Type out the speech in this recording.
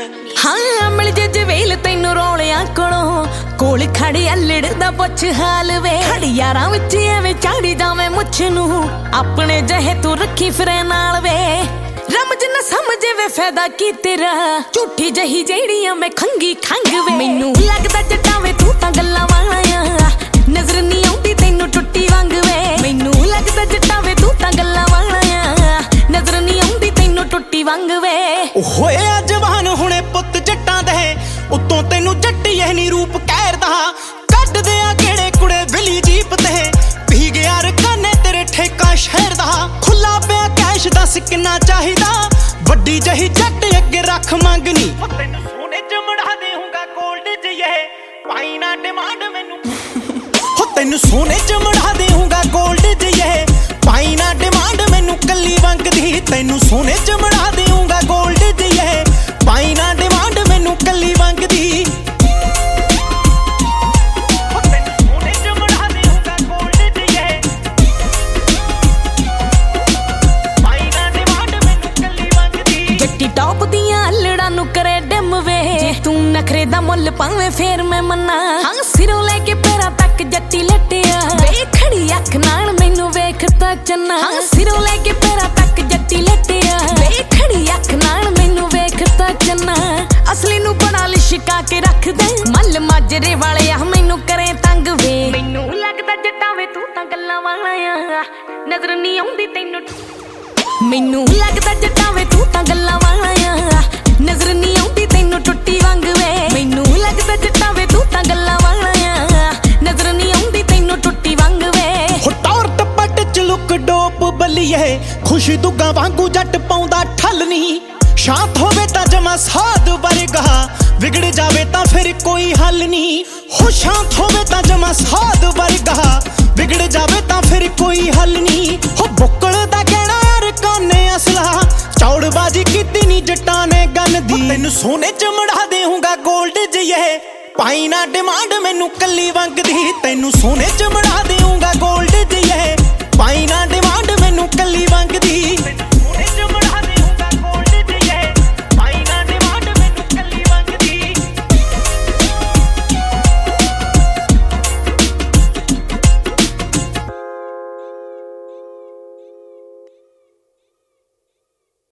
हाँ मिल जे जवेल तैनू रोलियां कोल खड़ी अल्लड़ दा पुछ हाल वे खड़ी यारां विच एवें चाड़ी जावे मुछ नू अपने जहे तू रखी फिरे नाल वे रमज न समझे वे फायदा की तेरा झूठी जही जेड़ियां मैं खंगी खंग वे मैनू लगदा जट्टां वे तू तां गल्लां वाला आ नजर नहीं आउंदी तैनू टुट्टी वांग वे मैनू लगदा जट्टां वे तू तां गल्लां वाला आ नजर नहीं आउंदी तैनू टुट्टी वांग वे होए जवान हुणे पुੱਤ जट्टां दे उत्तों तैनू जट्टी नहीं रूप कहरदा कट दे आ केड़े कुड़े विली जीप ते पी गया रकाने तेरे ठेका शहर दा खुला पिया कैश दस किन्ना चाहिदा वड्डी जही जट अगे रख मंगनी तैनू सोने च मड़ा देऊंगा गोल्ड च ये पाई ना डिमांड मैनू हो तैनू सोने च मड़ा देऊंगा गोल्ड च ये पाई ना डिमांड मैनू कल्ली वंगदी तैनू सोने च मड़ा देऊंगा गोल्ड च ये पाई ना डिमांड मैनू कल्ली वंगदी टॉप दियां अल्लड़ां नू करे डिम वे जे तू नखरे दा मुल पावे फेर मैं मन्ना हाँ सिरों लेके पैरां तक जट्टी लट्टिया वे खड़ी अख नाल मैनू वेखदा चन्ना हाँ सिरों लेके पैरां तक जट्टी लट्टिया वे खड़ी अख नाल मैनू वेखदा चन्ना असली नू बड़ा लिशका के रख दे मल माजरे वाले आ मैनू करे तंग वे मैनू लगदा जट्टां वे तू तां गल्लां वाला आ नजर नहीं आउंदी तैनू मैनू लगदा जट्टां वे तू तां गल्लां वाला आ नजर नहीं आउंदी तैनू टुट्टी वांग वे मैनू लगदा जट्टां वे तू तां गल्लां वाला आ नजर नहीं आउंदी तैनू टुट्टी वांग वे हो टौर टपट च लुक डोप बलिए खुश दुगा वांगू जट पाउंदा ठल नहीं शांत होवे तां जमा साध वर्गा विगड़ जावे तां फिर कोई हल नहीं हो शांत होवे तां जमा साध वर्गा विगड़ जावे तां फिर कोई हल नहीं हो बुक्कल दा कहना काने असला चौड़बाजी कीती नी जट्टां ने गन दी तैनू सोने च मड़ा देऊंगा गोल्ड च ये पाई ना डिमांड मैनू कल्ली वंगदी तैनू सोने च मड़ा देऊंगा गोल्ड